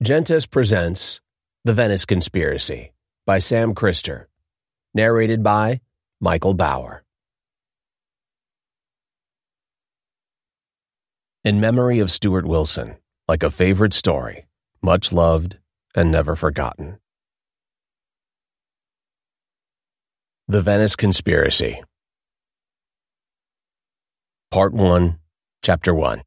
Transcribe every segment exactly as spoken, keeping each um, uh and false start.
Gentis presents The Venice Conspiracy by Sam Krister, narrated by Michael Bauer. In memory of Stuart Wilson, like a favorite story, much loved and never forgotten. The Venice Conspiracy. Part one, Chapter one.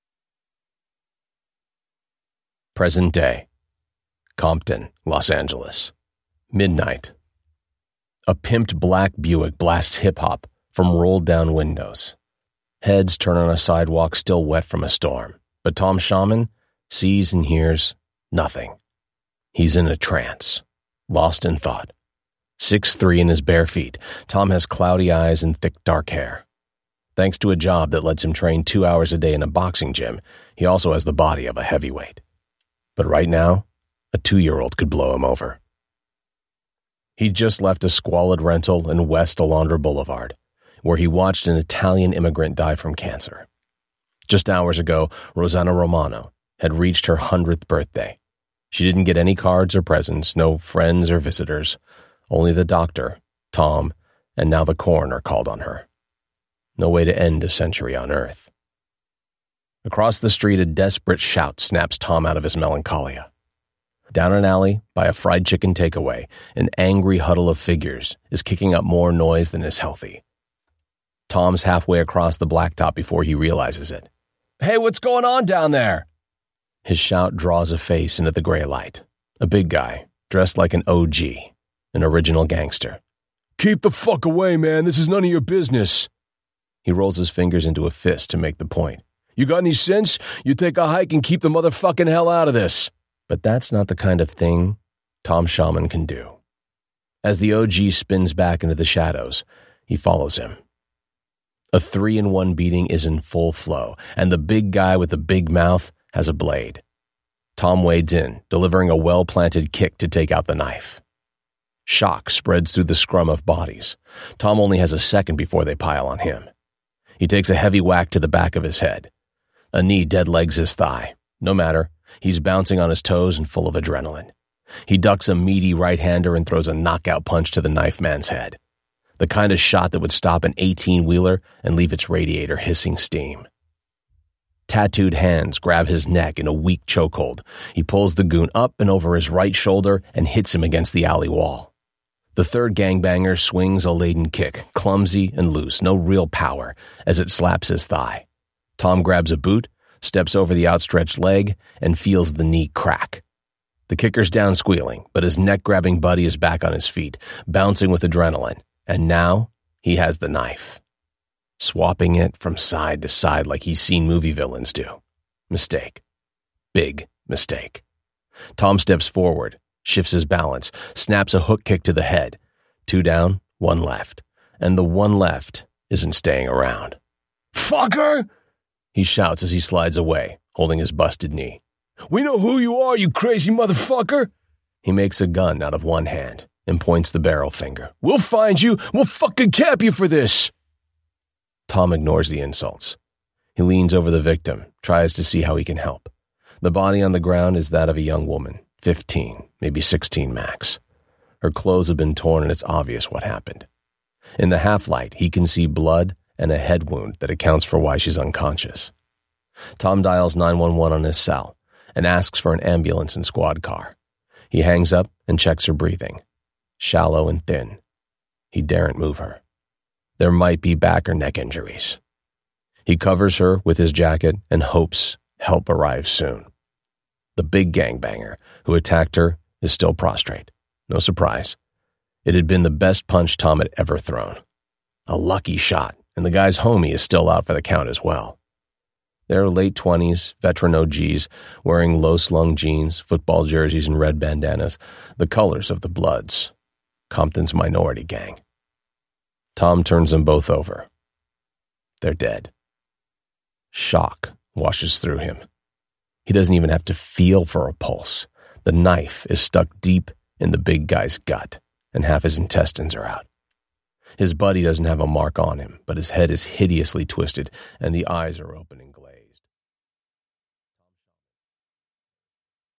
Present day. Compton, Los Angeles. Midnight. A pimped black Buick blasts hip-hop from rolled-down windows. Heads turn on a sidewalk still wet from a storm, but Tom Shaman sees and hears nothing. He's in a trance, lost in thought. six foot three in his bare feet, Tom has cloudy eyes and thick dark hair. Thanks to a job that lets him train two hours a day in a boxing gym, he also has the body of a heavyweight. But right now, a two-year-old could blow him over. He'd just left a squalid rental in West Alondra Boulevard, where he watched an Italian immigrant die from cancer. Just hours ago, Rosanna Romano had reached her hundredth birthday. She didn't get any cards or presents, no friends or visitors. Only the doctor, Tom, and now the coroner called on her. No way to end a century on Earth. Across the street, a desperate shout snaps Tom out of his melancholia. Down an alley, by a fried chicken takeaway, an angry huddle of figures is kicking up more noise than is healthy. Tom's halfway across the blacktop before he realizes it. "Hey, what's going on down there?" His shout draws a face into the gray light. A big guy, dressed like an O G, an original gangster. "Keep the fuck away, man. This is none of your business." He rolls his fingers into a fist to make the point. "You got any sense? You take a hike and keep the motherfucking hell out of this." But that's not the kind of thing Tom Shaman can do. As the O G spins back into the shadows, he follows him. A three-in-one beating is in full flow, and the big guy with the big mouth has a blade. Tom wades in, delivering a well-planted kick to take out the knife. Shock spreads through the scrum of bodies. Tom only has a second before they pile on him. He takes a heavy whack to the back of his head. A knee deadlegs his thigh. No matter. He's bouncing on his toes and full of adrenaline. He ducks a meaty right-hander and throws a knockout punch to the knife man's head. The kind of shot that would stop an eighteen-wheeler and leave its radiator hissing steam. Tattooed hands grab his neck in a weak chokehold. He pulls the goon up and over his right shoulder and hits him against the alley wall. The third gangbanger swings a laden kick, clumsy and loose, no real power, as it slaps his thigh. Tom grabs a boot, steps over the outstretched leg, and feels the knee crack. The kicker's down squealing, but his neck-grabbing buddy is back on his feet, bouncing with adrenaline, and now he has the knife. Swapping it from side to side like he's seen movie villains do. Mistake. Big mistake. Tom steps forward, shifts his balance, snaps a hook kick to the head. Two down, one left. And the one left isn't staying around. "Fucker!" he shouts as he slides away, holding his busted knee. "We know who you are, you crazy motherfucker!" He makes a gun out of one hand and points the barrel finger. "We'll find you! We'll fucking cap you for this!" Tom ignores the insults. He leans over the victim, tries to see how he can help. The body on the ground is that of a young woman, fifteen, maybe sixteen max. Her clothes have been torn and it's obvious what happened. In the half-light, he can see blood and a head wound that accounts for why she's unconscious. Tom dials nine one one on his cell and asks for an ambulance and squad car. He hangs up and checks her breathing. Shallow and thin. He daren't move her. There might be back or neck injuries. He covers her with his jacket and hopes help arrives soon. The big gangbanger who attacked her is still prostrate. No surprise. It had been the best punch Tom had ever thrown. A lucky shot, and the guy's homie is still out for the count as well. They're late twenties, veteran O Gs, wearing low-slung jeans, football jerseys, and red bandanas, the colors of the Bloods, Compton's minority gang. Tom turns them both over. They're dead. Shock washes through him. He doesn't even have to feel for a pulse. The knife is stuck deep in the big guy's gut, and half his intestines are out. His buddy doesn't have a mark on him, but his head is hideously twisted, and the eyes are open and glaring.